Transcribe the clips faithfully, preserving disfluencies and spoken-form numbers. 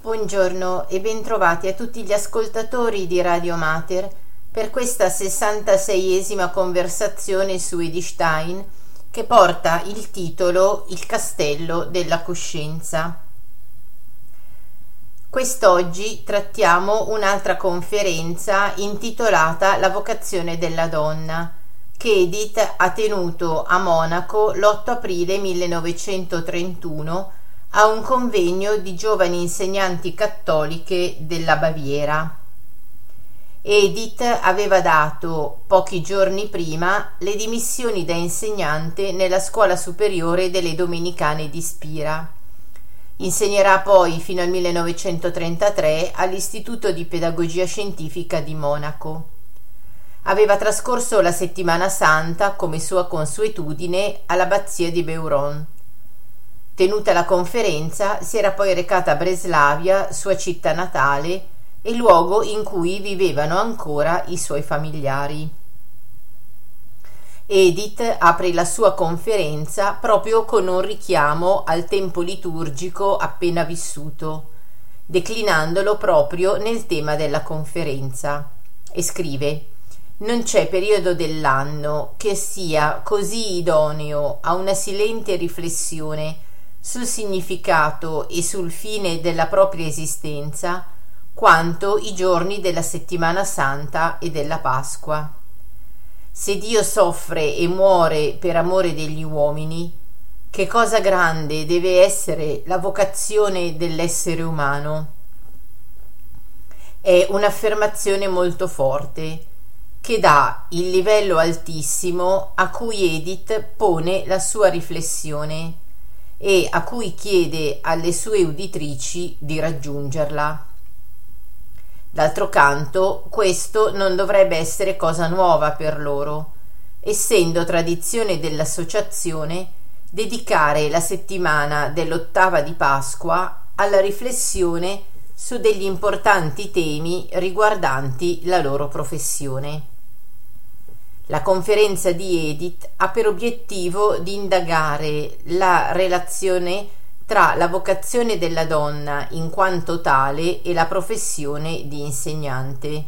Buongiorno e bentrovati a tutti gli ascoltatori di Radio Mater per questa sessantaseiesima conversazione su Edith Stein che porta il titolo Il castello della coscienza. Quest'oggi trattiamo un'altra conferenza intitolata La vocazione della donna, che Edith ha tenuto a Monaco l'otto aprile millenovecentotrentuno a un convegno di giovani insegnanti cattoliche della Baviera. Edith aveva dato pochi giorni prima le dimissioni da insegnante nella scuola superiore delle Domenicane di Spira. Insegnerà poi fino al millenovecentotrentatré all'Istituto di Pedagogia Scientifica di Monaco. Aveva trascorso la settimana santa, come sua consuetudine, all'abbazia di Beuron. Tenuta la conferenza, si era poi recata a Breslavia, sua città natale, e luogo in cui vivevano ancora i suoi familiari. Edith apre la sua conferenza proprio con un richiamo al tempo liturgico appena vissuto, declinandolo proprio nel tema della conferenza, e scrive: «Non c'è periodo dell'anno che sia così idoneo a una silente riflessione sul significato e sul fine della propria esistenza quanto i giorni della Settimana Santa e della Pasqua. Se Dio soffre e muore per amore degli uomini, che cosa grande deve essere la vocazione dell'essere umano?» È un'affermazione molto forte che dà il livello altissimo a cui Edith pone la sua riflessione e a cui chiede alle sue uditrici di raggiungerla. D'altro canto, questo non dovrebbe essere cosa nuova per loro, essendo tradizione dell'associazione dedicare la settimana dell'ottava di Pasqua alla riflessione su degli importanti temi riguardanti la loro professione. La conferenza di Edith ha per obiettivo di indagare la relazione tra la vocazione della donna in quanto tale e la professione di insegnante.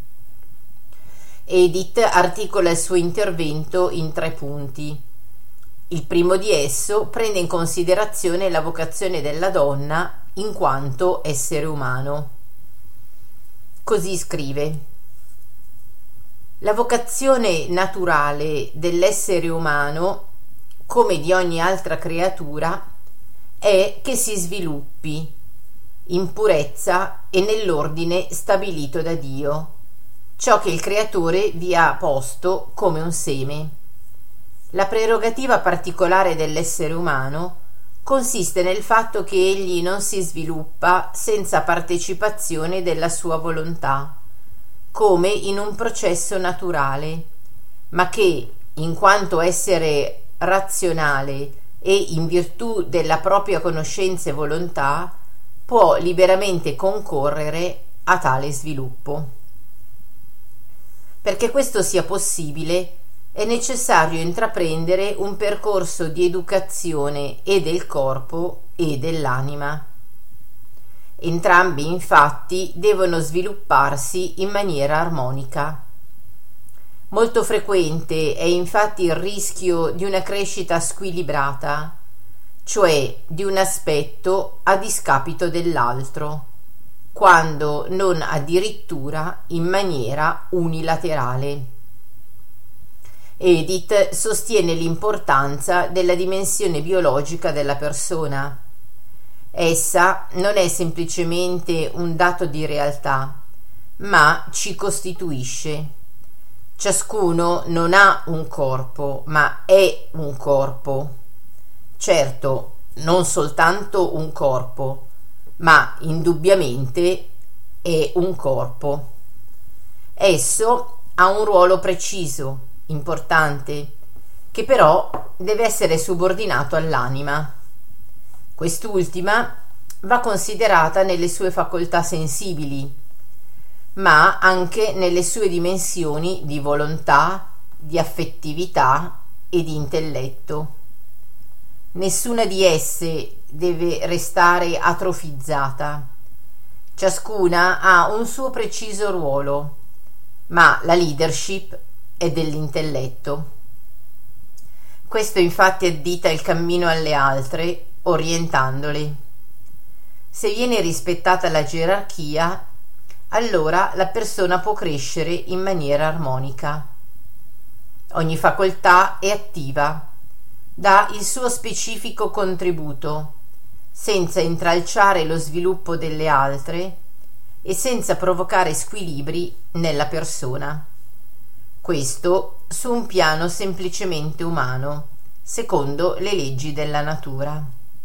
Edith articola il suo intervento in tre punti. Il primo di esso prende in considerazione la vocazione della donna in quanto essere umano. Così scrive: «La vocazione naturale dell'essere umano, come di ogni altra creatura, è che si sviluppi in purezza e nell'ordine stabilito da Dio, ciò che il Creatore vi ha posto come un seme. La prerogativa particolare dell'essere umano consiste nel fatto che egli non si sviluppa senza partecipazione della sua volontà, come in un processo naturale, ma che, in quanto essere razionale e in virtù della propria conoscenza e volontà, può liberamente concorrere a tale sviluppo. Perché questo sia possibile, è necessario intraprendere un percorso di educazione e del corpo e dell'anima. Entrambi, infatti, devono svilupparsi in maniera armonica. Molto frequente è infatti il rischio di una crescita squilibrata, cioè di un aspetto a discapito dell'altro, quando non addirittura in maniera unilaterale. Edith sostiene l'importanza della dimensione biologica della persona. Essa non è semplicemente un dato di realtà, ma ci costituisce. Ciascuno non ha un corpo, ma è un corpo. Certo, non soltanto un corpo, ma indubbiamente è un corpo. Esso ha un ruolo preciso, importante, che però deve essere subordinato all'anima. Quest'ultima va considerata nelle sue facoltà sensibili, ma anche nelle sue dimensioni di volontà, di affettività e di intelletto. Nessuna di esse deve restare atrofizzata, Ciascuna ha un suo preciso ruolo, ma la leadership è dell'intelletto. Questo infatti addita il cammino alle altre, orientandole. Se viene rispettata la gerarchia, allora la persona può crescere in maniera armonica. Ogni facoltà è attiva, dà il suo specifico contributo, senza intralciare lo sviluppo delle altre e senza provocare squilibri nella persona. Questo su un piano semplicemente umano, secondo le leggi della natura.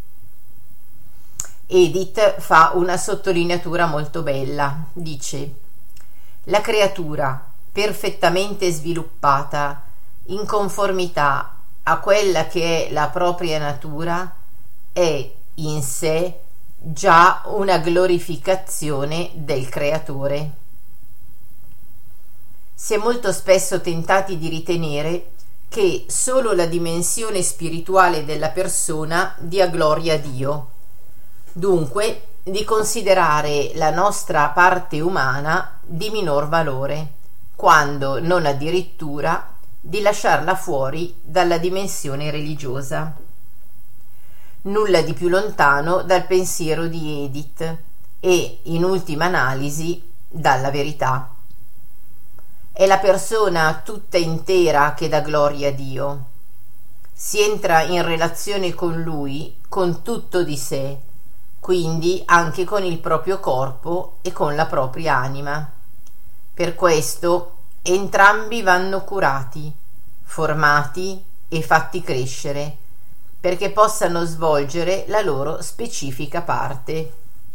Edith fa una sottolineatura molto bella, dice: la creatura perfettamente sviluppata in conformità a quella che è la propria natura è in sé già una glorificazione del creatore. Si è molto spesso tentati di ritenere che solo la dimensione spirituale della persona dia gloria a Dio, dunque di considerare la nostra parte umana di minor valore, quando non addirittura di lasciarla fuori dalla dimensione religiosa. Nulla di più lontano dal pensiero di Edith e, in ultima analisi, dalla verità. È la persona tutta intera che dà gloria a Dio. Si entra in relazione con Lui con tutto di sé, quindi anche con il proprio corpo e con la propria anima. Per questo entrambi vanno curati, formati e fatti crescere, perché possano svolgere la loro specifica parte.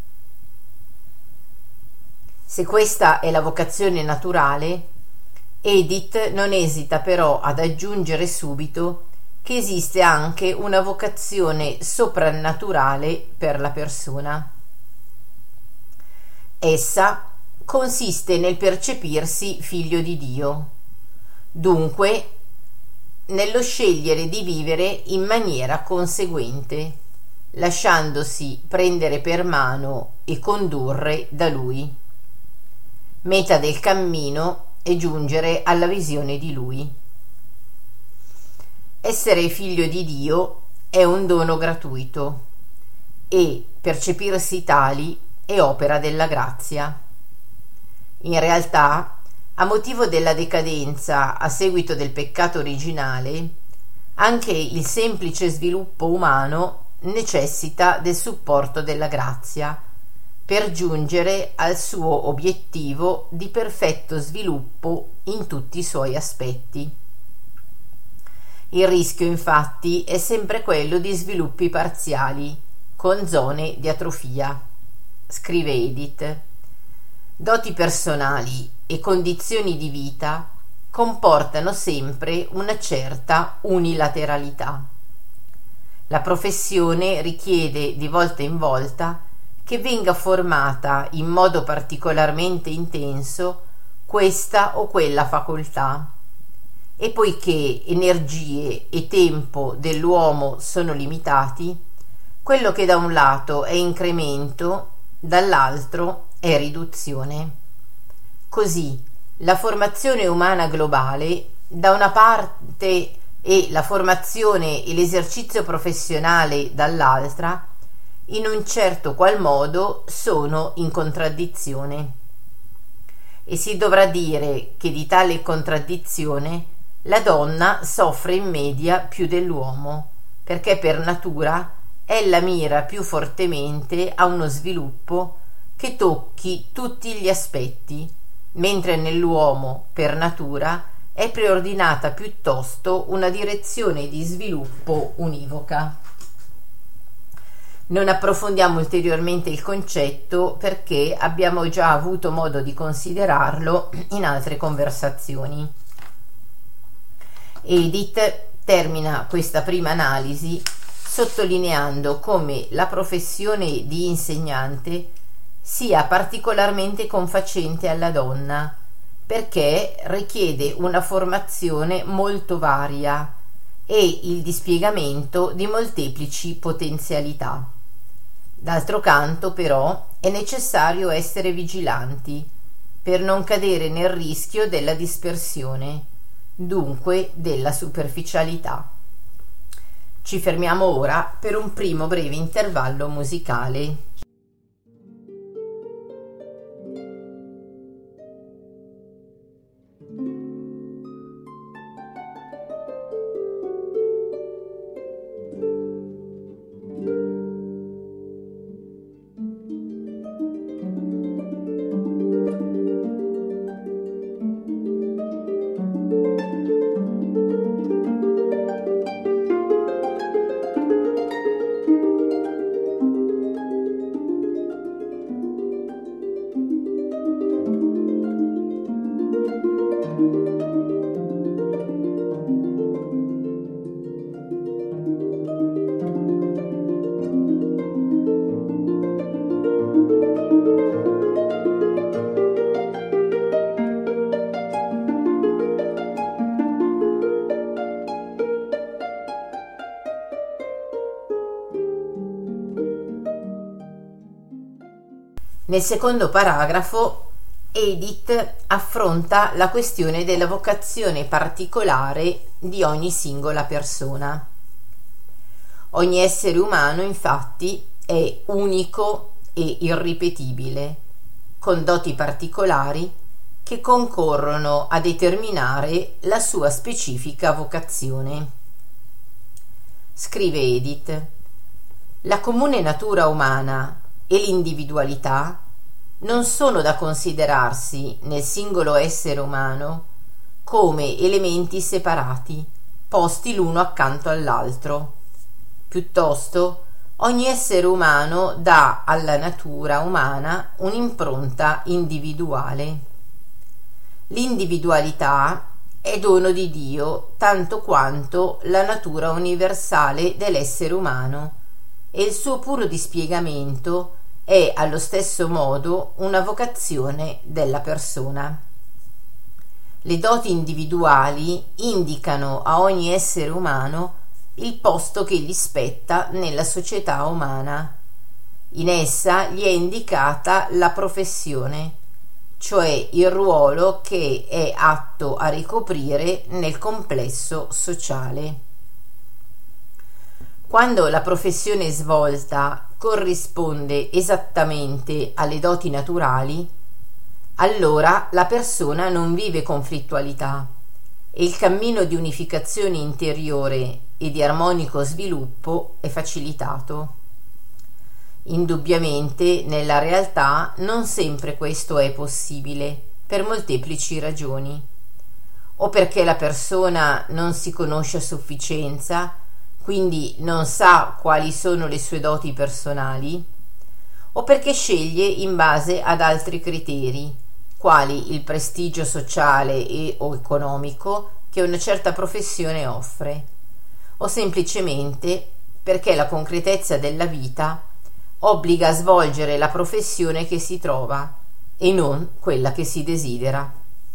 Se questa è la vocazione naturale, Edith non esita però ad aggiungere subito che esiste anche una vocazione soprannaturale per la persona. Essa consiste nel percepirsi figlio di Dio, dunque nello scegliere di vivere in maniera conseguente, lasciandosi prendere per mano e condurre da Lui. Meta del cammino e giungere alla visione di Lui. Essere figlio di Dio è un dono gratuito e percepirsi tali è opera della grazia. In realtà, a motivo della decadenza a seguito del peccato originale, anche il semplice sviluppo umano necessita del supporto della grazia per giungere al suo obiettivo di perfetto sviluppo in tutti i suoi aspetti. Il rischio, infatti, è sempre quello di sviluppi parziali, con zone di atrofia. Scrive Edith: doti personali e condizioni di vita comportano sempre una certa unilateralità. La professione richiede di volta in volta che venga formata in modo particolarmente intenso questa o quella facoltà, e poiché energie e tempo dell'uomo sono limitati, quello che da un lato è incremento, dall'altro è riduzione. Così la formazione umana globale da una parte e la formazione e l'esercizio professionale dall'altra in un certo qual modo sono in contraddizione, e si dovrà dire che di tale contraddizione la donna soffre in media più dell'uomo, perché per natura ella mira più fortemente a uno sviluppo che tocchi tutti gli aspetti, mentre nell'uomo per natura è preordinata piuttosto una direzione di sviluppo univoca. Non approfondiamo ulteriormente il concetto perché abbiamo già avuto modo di considerarlo in altre conversazioni. Edith termina questa prima analisi sottolineando come la professione di insegnante sia particolarmente confacente alla donna, perché richiede una formazione molto varia e il dispiegamento di molteplici potenzialità. D'altro canto, però, è necessario essere vigilanti per non cadere nel rischio della dispersione, dunque della superficialità. Ci fermiamo ora per un primo breve intervallo musicale. Nel secondo paragrafo Edith affronta la questione della vocazione particolare di ogni singola persona. Ogni essere umano, infatti, è unico e irripetibile, con doti particolari che concorrono a determinare la sua specifica vocazione. Scrive Edith: la comune natura umana e l'individualità non sono da considerarsi nel singolo essere umano come elementi separati, posti l'uno accanto all'altro. Piuttosto, ogni essere umano dà alla natura umana un'impronta individuale. L'individualità è dono di Dio tanto quanto la natura universale dell'essere umano, e il suo puro dispiegamento è allo stesso modo una vocazione della persona. Le doti individuali indicano a ogni essere umano il posto che gli spetta nella società umana. In essa gli è indicata la professione, cioè il ruolo che è atto a ricoprire nel complesso sociale. Quando la professione svolta corrisponde esattamente alle doti naturali, allora la persona non vive conflittualità e il cammino di unificazione interiore e di armonico sviluppo è facilitato. Indubbiamente, nella realtà non sempre questo è possibile, per molteplici ragioni, o perché la persona non si conosce a sufficienza, quindi non sa quali sono le sue doti personali, o perché sceglie in base ad altri criteri, quali il prestigio sociale e o economico che una certa professione offre, o semplicemente perché la concretezza della vita obbliga a svolgere la professione che si trova e non quella che si desidera.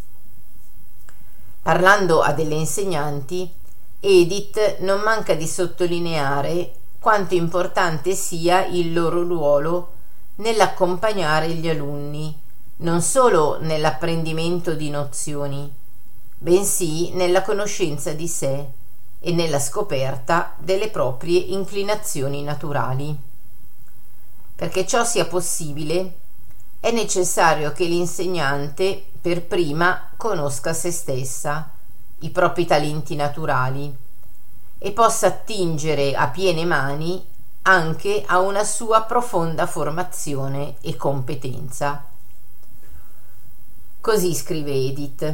Parlando a delle insegnanti, Edith non manca di sottolineare quanto importante sia il loro ruolo nell'accompagnare gli alunni, non solo nell'apprendimento di nozioni, bensì nella conoscenza di sé e nella scoperta delle proprie inclinazioni naturali. Perché ciò sia possibile, è necessario che l'insegnante per prima conosca se stessa, i propri talenti naturali, e possa attingere a piene mani anche a una sua profonda formazione e competenza. Così scrive Edith: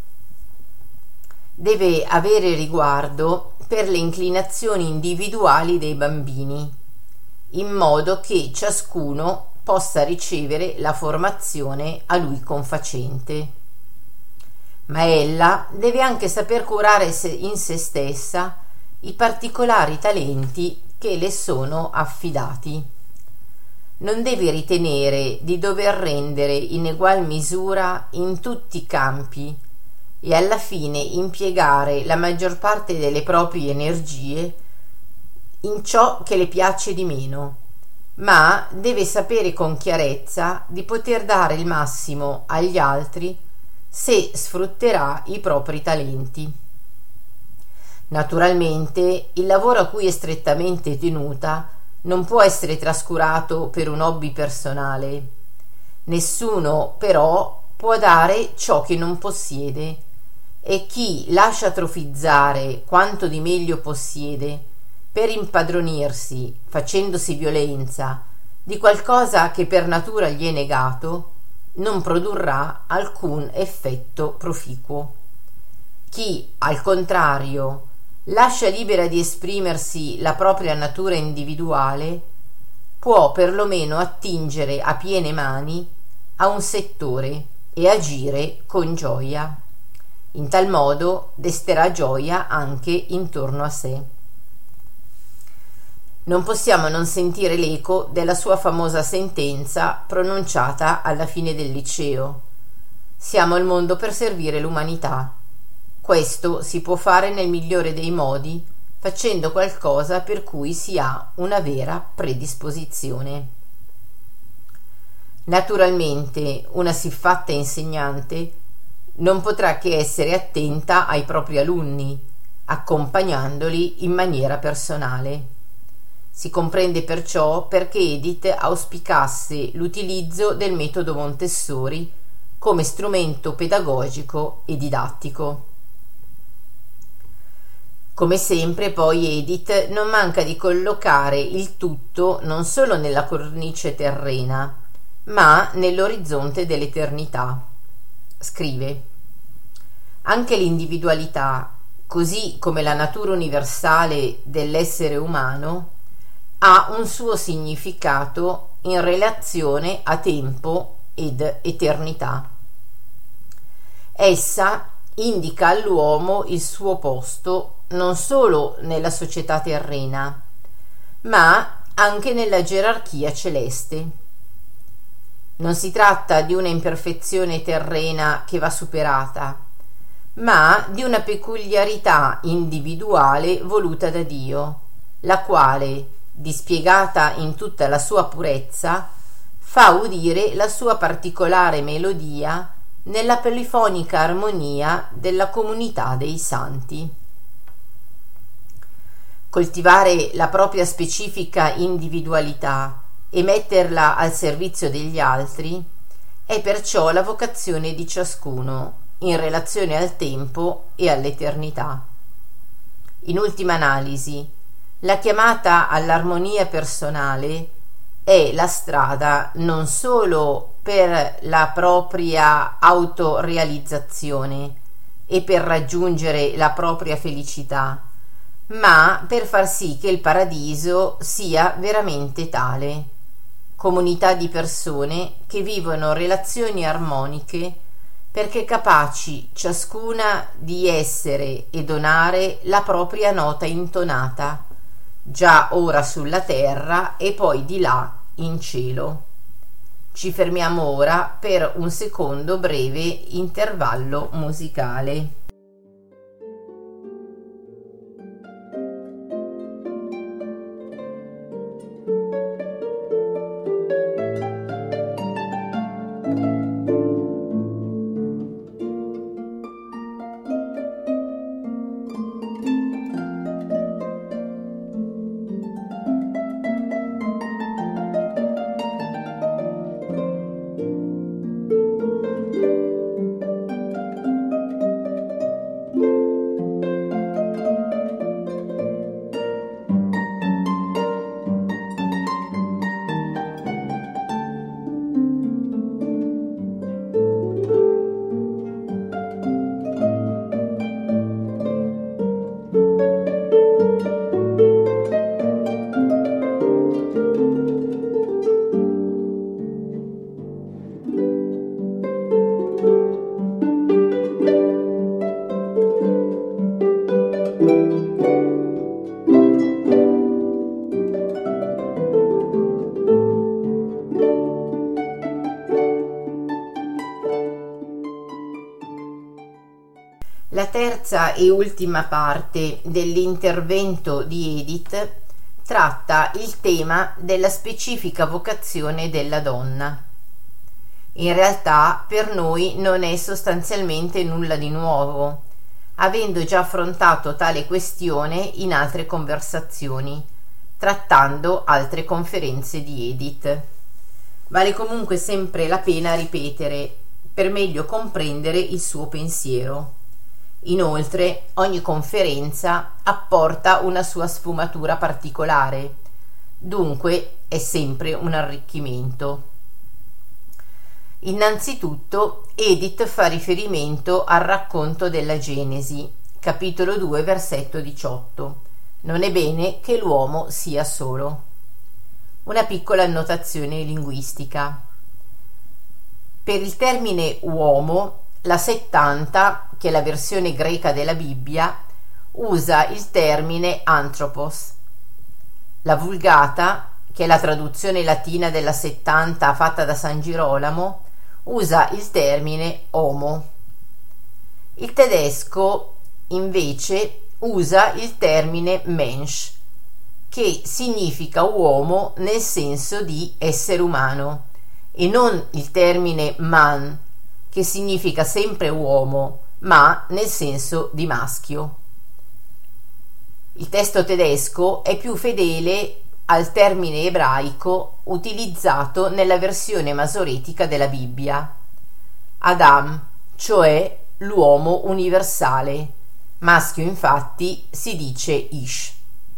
deve avere riguardo per le inclinazioni individuali dei bambini, in modo che ciascuno possa ricevere la formazione a lui confacente. Ma ella deve anche saper curare in se stessa i particolari talenti che le sono affidati. Non deve ritenere di dover rendere in egual misura in tutti i campi e alla fine impiegare la maggior parte delle proprie energie in ciò che le piace di meno, ma deve sapere con chiarezza di poter dare il massimo agli altri se sfrutterà i propri talenti. Naturalmente, il lavoro a cui è strettamente tenuta non può essere trascurato per un hobby personale. Nessuno, però, può dare ciò che non possiede, e chi lascia atrofizzare quanto di meglio possiede per impadronirsi, facendosi violenza, di qualcosa che per natura gli è negato, non produrrà alcun effetto proficuo. Chi, al contrario, lascia libera di esprimersi la propria natura individuale, può perlomeno attingere a piene mani a un settore e agire con gioia. In tal modo desterà gioia anche intorno a sé. Non possiamo non sentire l'eco della sua famosa sentenza pronunciata alla fine del liceo: siamo al mondo per servire l'umanità. Questo si può fare nel migliore dei modi, facendo qualcosa per cui si ha una vera predisposizione. Naturalmente, una siffatta insegnante non potrà che essere attenta ai propri alunni, accompagnandoli in maniera personale. Si comprende perciò perché Edith auspicasse l'utilizzo del metodo Montessori come strumento pedagogico e didattico. Come sempre, poi, Edith non manca di collocare il tutto non solo nella cornice terrena, ma nell'orizzonte dell'eternità. Scrive: anche l'individualità, così come la natura universale dell'essere umano, ha un suo significato in relazione a tempo ed eternità. Essa indica all'uomo il suo posto non solo nella società terrena, ma anche nella gerarchia celeste. Non si tratta di una imperfezione terrena che va superata, ma di una peculiarità individuale voluta da Dio, la quale, dispiegata in tutta la sua purezza, fa udire la sua particolare melodia nella polifonica armonia della comunità dei santi. Coltivare la propria specifica individualità e metterla al servizio degli altri è perciò la vocazione di ciascuno in relazione al tempo e all'eternità. In ultima analisi, la chiamata all'armonia personale è la strada non solo per la propria autorealizzazione e per raggiungere la propria felicità, ma per far sì che il paradiso sia veramente tale: comunità di persone che vivono relazioni armoniche perché capaci ciascuna di essere e donare la propria nota intonata, già ora sulla terra e poi di là in cielo. Ci fermiamo ora per un secondo breve intervallo musicale. La terza e ultima parte dell'intervento di Edith tratta il tema della specifica vocazione della donna. In realtà per noi non è sostanzialmente nulla di nuovo, avendo già affrontato tale questione in altre conversazioni, trattando altre conferenze di Edith. Vale comunque sempre la pena ripetere per meglio comprendere il suo pensiero. Inoltre, ogni conferenza apporta una sua sfumatura particolare, dunque è sempre un arricchimento. Innanzitutto, Edith fa riferimento al racconto della Genesi, capitolo due, versetto diciotto. Non è bene che l'uomo sia solo. Una piccola annotazione linguistica. Per il termine uomo, la settanta, che è la versione greca della Bibbia, usa il termine anthropos. La Vulgata, che è la traduzione latina della settanta fatta da San Girolamo, usa il termine homo. Il tedesco, invece, usa il termine Mensch, che significa uomo nel senso di essere umano, e non il termine Mann, che significa sempre uomo, ma nel senso di maschio. Il testo tedesco è più fedele al termine ebraico utilizzato nella versione masoretica della Bibbia, Adam, cioè l'uomo universale. Maschio infatti si dice Ish.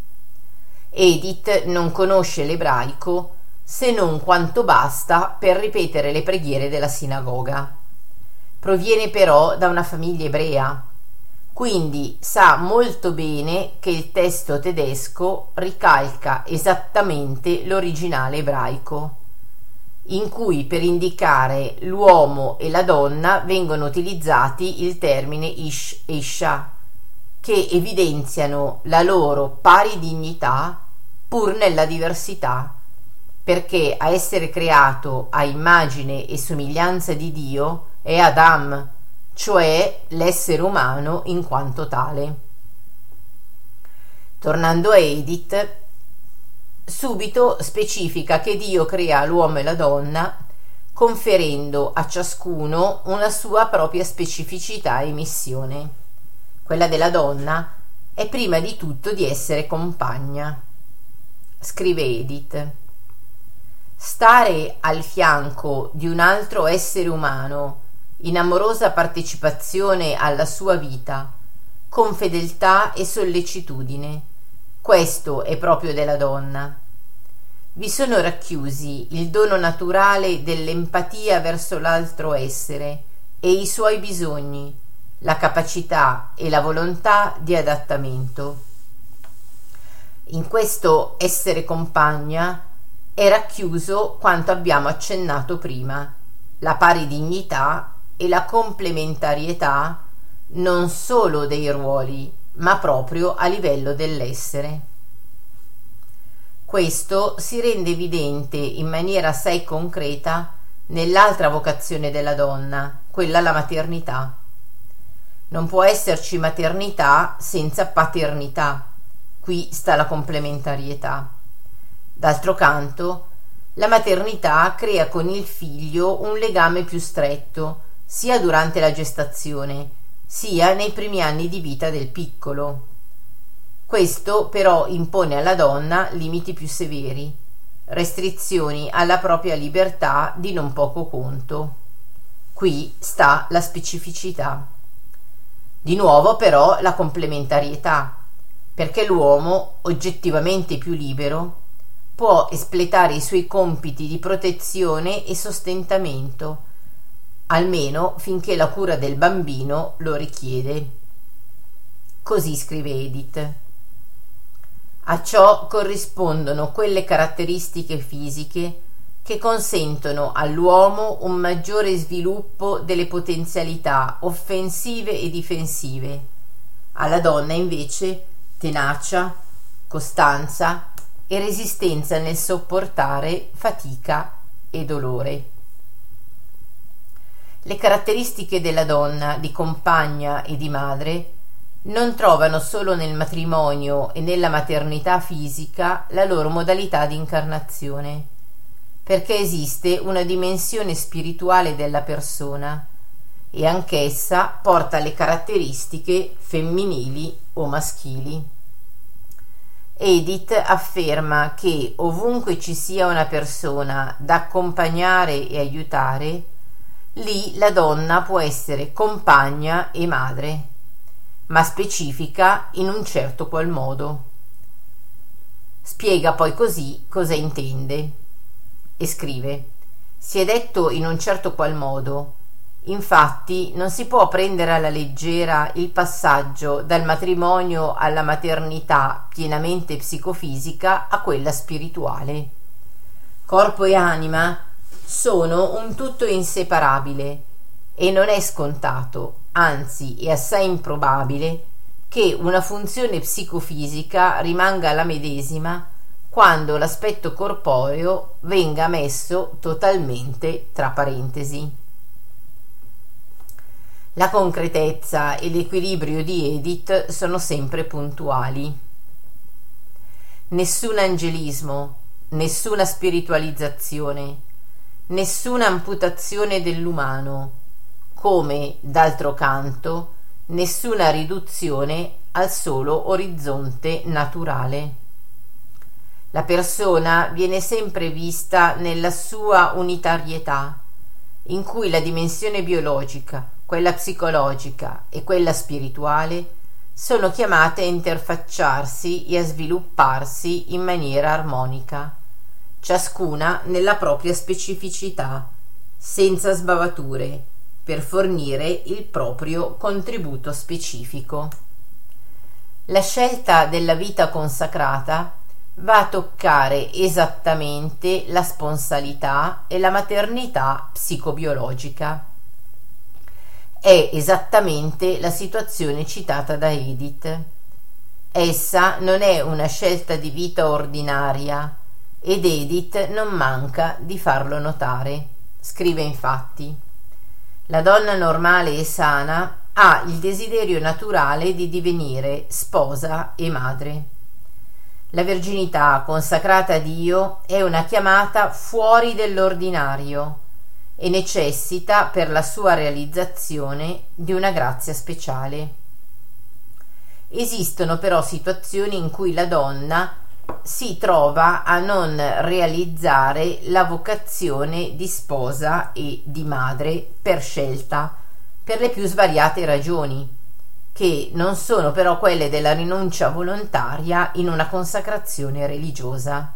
Edith non conosce l'ebraico se non quanto basta per ripetere le preghiere della sinagoga. Proviene però da una famiglia ebrea, quindi sa molto bene che il testo tedesco ricalca esattamente l'originale ebraico, in cui per indicare l'uomo e la donna vengono utilizzati il termine Ish e Isha, che evidenziano la loro pari dignità pur nella diversità, perché a essere creato a immagine e somiglianza di Dio è Adam, cioè l'essere umano in quanto tale. Tornando a Edith, subito specifica che Dio crea l'uomo e la donna, conferendo a ciascuno una sua propria specificità e missione. Quella della donna è prima di tutto di essere compagna. Scrive Edith: stare al fianco di un altro essere umano in amorosa partecipazione alla sua vita, con fedeltà e sollecitudine, questo è proprio della donna. Vi sono racchiusi il dono naturale dell'empatia verso l'altro essere e i suoi bisogni, la capacità e la volontà di adattamento. In questo essere compagna è racchiuso quanto abbiamo accennato prima, la pari dignità e la complementarietà non solo dei ruoli, ma proprio a livello dell'essere. Questo si rende evidente in maniera assai concreta nell'altra vocazione della donna, quella alla maternità. Non può esserci maternità senza paternità. Qui sta la complementarietà. D'altro canto, la maternità crea con il figlio un legame più stretto, sia durante la gestazione, sia nei primi anni di vita del piccolo. Questo però impone alla donna limiti più severi, restrizioni alla propria libertà di non poco conto. Qui sta la specificità. Di nuovo però la complementarietà, perché l'uomo, oggettivamente più libero, può espletare i suoi compiti di protezione e sostentamento, almeno finché la cura del bambino lo richiede. Così scrive Edith. A ciò corrispondono quelle caratteristiche fisiche che consentono all'uomo un maggiore sviluppo delle potenzialità offensive e difensive, alla donna invece tenacia, costanza e resistenza nel sopportare fatica e dolore. Le caratteristiche della donna di compagna e di madre non trovano solo nel matrimonio e nella maternità fisica la loro modalità di incarnazione, perché esiste una dimensione spirituale della persona e anch'essa porta le caratteristiche femminili o maschili. Edith afferma che ovunque ci sia una persona da accompagnare e aiutare, lì la donna può essere compagna e madre, ma specifica in un certo qual modo. Spiega poi così cosa intende e scrive: si è detto in un certo qual modo. Infatti non si può prendere alla leggera il passaggio dal matrimonio alla maternità pienamente psicofisica a quella spirituale. Corpo e anima sono un tutto inseparabile e non è scontato, anzi è assai improbabile, che una funzione psicofisica rimanga la medesima quando l'aspetto corporeo venga messo totalmente tra parentesi. La concretezza e l'equilibrio di Edith sono sempre puntuali. Nessun angelismo, nessuna spiritualizzazione, nessuna amputazione dell'umano, come, d'altro canto, nessuna riduzione al solo orizzonte naturale. La persona viene sempre vista nella sua unitarietà, in cui la dimensione biologica, quella psicologica e quella spirituale sono chiamate a interfacciarsi e a svilupparsi in maniera armonica, ciascuna nella propria specificità, senza sbavature, per fornire il proprio contributo specifico. La scelta della vita consacrata va a toccare esattamente la sponsalità e la maternità psicobiologica. È esattamente la situazione citata da Edith. Essa non è una scelta di vita ordinaria ed Edith non manca di farlo notare. Scrive infatti: la donna normale e sana ha il desiderio naturale di divenire sposa e madre. La verginità consacrata a Dio è una chiamata fuori dell'ordinario e necessita per la sua realizzazione di una grazia speciale. Esistono però situazioni in cui la donna si trova a non realizzare la vocazione di sposa e di madre per scelta, per le più svariate ragioni, che non sono però quelle della rinuncia volontaria in una consacrazione religiosa.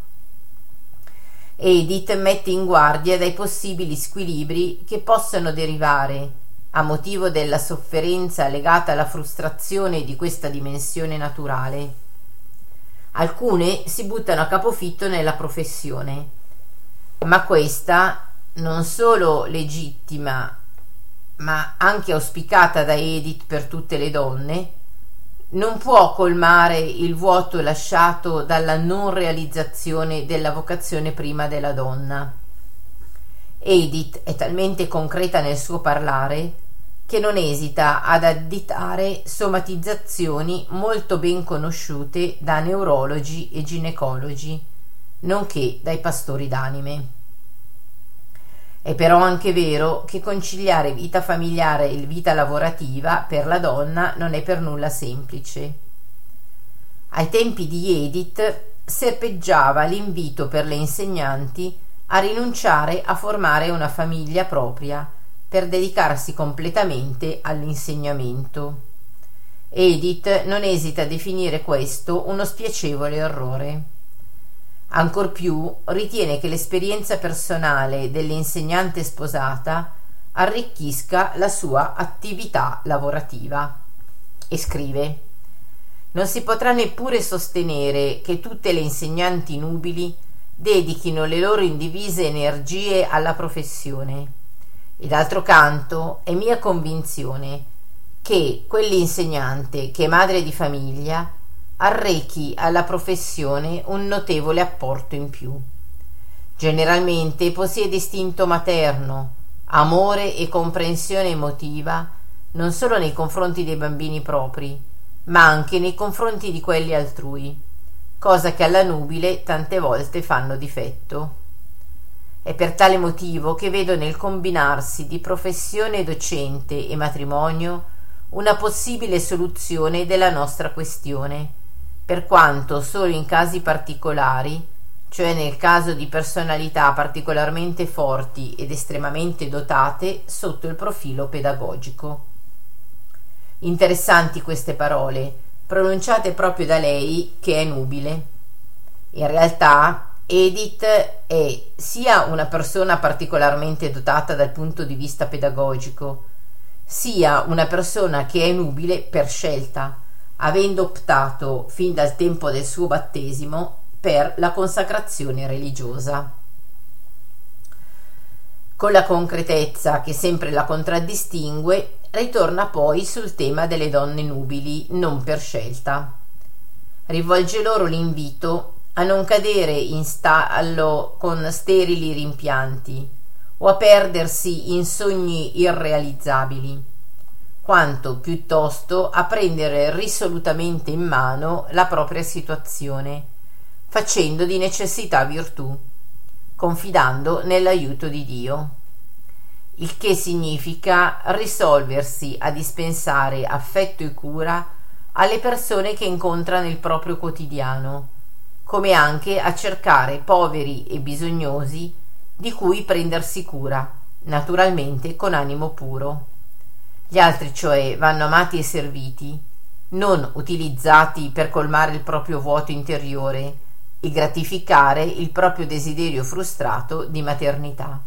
Edith mette in guardia dai possibili squilibri che possono derivare, a motivo della sofferenza legata alla frustrazione di questa dimensione naturale. Alcune si buttano a capofitto nella professione, ma questa, non solo legittima, ma anche auspicata da Edith per tutte le donne, non può colmare il vuoto lasciato dalla non realizzazione della vocazione prima della donna. Edith è talmente concreta nel suo parlare che non esita ad additare somatizzazioni molto ben conosciute da neurologi e ginecologi, nonché dai pastori d'anime. È però anche vero che conciliare vita familiare e vita lavorativa per la donna non è per nulla semplice. Ai tempi di Edith serpeggiava l'invito per le insegnanti a rinunciare a formare una famiglia propria per dedicarsi completamente all'insegnamento. Edith non esita a definire questo uno spiacevole errore. Ancor più ritiene che l'esperienza personale dell'insegnante sposata arricchisca la sua attività lavorativa. E scrive: non si potrà neppure sostenere che tutte le insegnanti nubili dedichino le loro indivise energie alla professione, e d'altro canto è mia convinzione che quell'insegnante che è madre di famiglia arrechi alla professione un notevole apporto in più. Generalmente possiede istinto materno, amore e comprensione emotiva non solo nei confronti dei bambini propri, ma anche nei confronti di quelli altrui, cosa che alla nubile tante volte fanno difetto. È per tale motivo che vedo nel combinarsi di professione docente e matrimonio una possibile soluzione della nostra questione, per quanto solo in casi particolari, cioè nel caso di personalità particolarmente forti ed estremamente dotate sotto il profilo pedagogico. Interessanti queste parole, pronunciate proprio da lei che è nubile. In realtà Edith è sia una persona particolarmente dotata dal punto di vista pedagogico, sia una persona che è nubile per scelta, avendo optato fin dal tempo del suo battesimo per la consacrazione religiosa. Con la concretezza che sempre la contraddistingue, ritorna poi sul tema delle donne nubili non per scelta. Rivolge loro l'invito a non cadere in stallo con sterili rimpianti o a perdersi in sogni irrealizzabili, quanto piuttosto a prendere risolutamente in mano la propria situazione, facendo di necessità virtù, confidando nell'aiuto di Dio, il che significa risolversi a dispensare affetto e cura alle persone che incontra nel proprio quotidiano, come anche a cercare poveri e bisognosi di cui prendersi cura, naturalmente con animo puro. Gli altri, cioè, vanno amati e serviti, non utilizzati per colmare il proprio vuoto interiore e gratificare il proprio desiderio frustrato di maternità.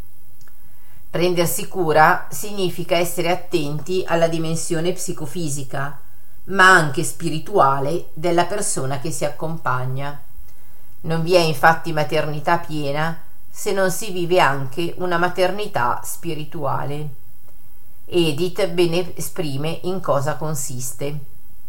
Prendersi cura significa essere attenti alla dimensione psicofisica, ma anche spirituale della persona che si accompagna. Non vi è infatti maternità piena se non si vive anche una maternità spirituale. Edith bene esprime in cosa consiste.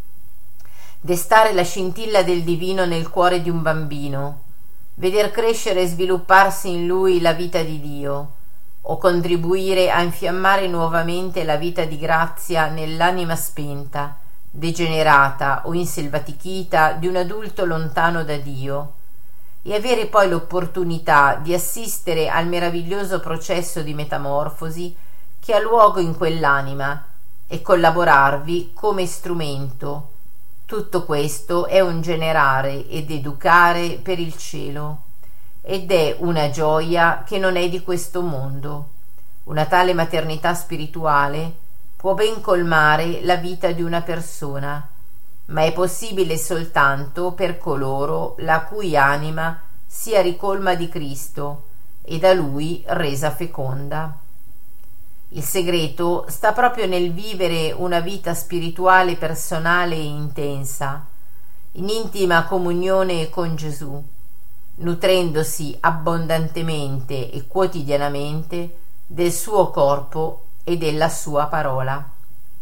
Destare la scintilla del divino nel cuore di un bambino, veder crescere e svilupparsi in lui la vita di Dio, o contribuire a infiammare nuovamente la vita di grazia nell'anima spenta, degenerata o inselvatichita di un adulto lontano da Dio, e avere poi l'opportunità di assistere al meraviglioso processo di metamorfosi che ha luogo in quell'anima e collaborarvi come strumento. Tutto questo è un generare ed educare per il cielo, ed è una gioia che non è di questo mondo. Una tale maternità spirituale può ben colmare la vita di una persona, ma è possibile soltanto per coloro la cui anima sia ricolma di Cristo e da Lui resa feconda. Il segreto sta proprio nel vivere una vita spirituale personale e intensa, in intima comunione con Gesù, nutrendosi abbondantemente e quotidianamente del suo corpo e della sua parola.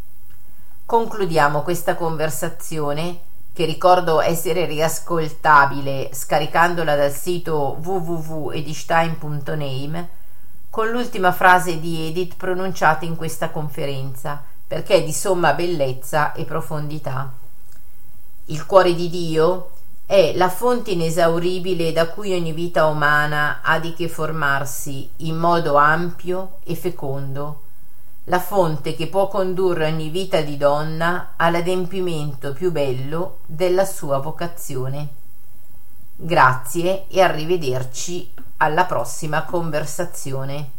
Concludiamo questa conversazione, che ricordo essere riascoltabile scaricandola dal sito w w w punto edithstein punto name, con l'ultima frase di Edith pronunciata in questa conferenza, perché è di somma bellezza e profondità. Il cuore di Dio è la fonte inesauribile da cui ogni vita umana ha di che formarsi in modo ampio e fecondo, la fonte che può condurre ogni vita di donna all'adempimento più bello della sua vocazione. Grazie e arrivederci alla prossima conversazione.